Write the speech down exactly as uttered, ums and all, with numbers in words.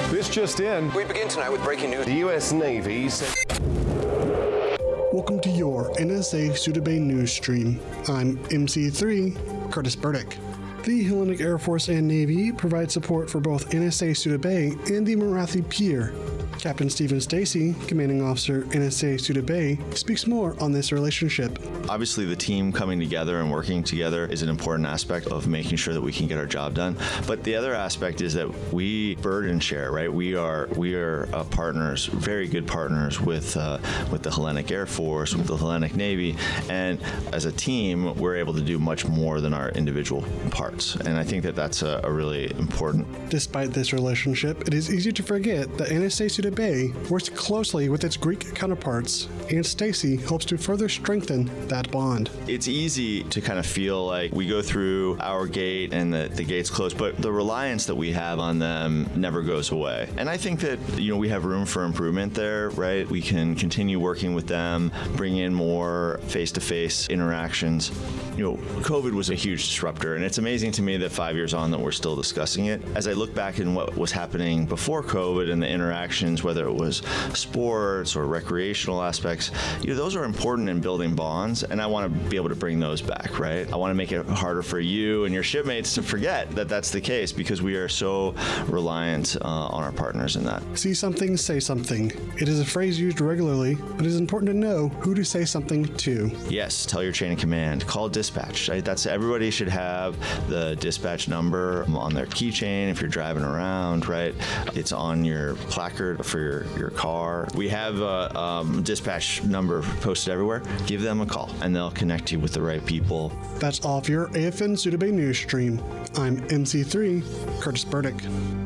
This just in. We begin tonight with breaking news. The U S Navy said... Welcome to your N S A Suda Bay news stream. I'm M C three, Curtis Burdick. The Hellenic Air Force and Navy provide support for both N S A Suda Bay and the Marathi Pier. Captain Stephen Stacy, commanding officer, N S A Suda Bay, speaks more on this relationship. Obviously, the team coming together and working together is an important aspect of making sure that we can get our job done. But the other aspect is that we burden share, right? We are we are uh, partners, very good partners with uh, with the Hellenic Air Force, with the Hellenic Navy, and as a team, we're able to do much more than our individual parts. And I think that that's a, a really important. Despite this relationship, it is easy to forget that N S A Suda Bay works closely with its Greek counterparts, and Stacy hopes to further strengthen that bond. It's easy to kind of feel like we go through our gate and the, the gate's closed, but the reliance that we have on them never goes away. And I think that, you know, we have room for improvement there, right? We can continue working with them, bring in more face-to-face interactions. You know, COVID was a huge disruptor, and it's amazing to me that five years on that we're still discussing it. As I look back in what was happening before COVID and the interactions, whether it was sports or recreational aspects, you know, those are important in building bonds, and I want to be able to bring those back, right? I want to make it harder for you and your shipmates to forget that that's the case, because we are so reliant uh, on our partners in that. See something, say something. It is a phrase used regularly, but it is important to know who to say something to. Yes, tell your chain of command. Call dispatch. Right? That's everybody should have the dispatch number on their keychain if you're driving around, right? It's on your placard for your, your car. We have a um, dispatch number posted everywhere. Give them a call, and they'll connect you with the right people. That's all for your A F N Suda Bay news stream. I'm M C three, Curtis Burdick.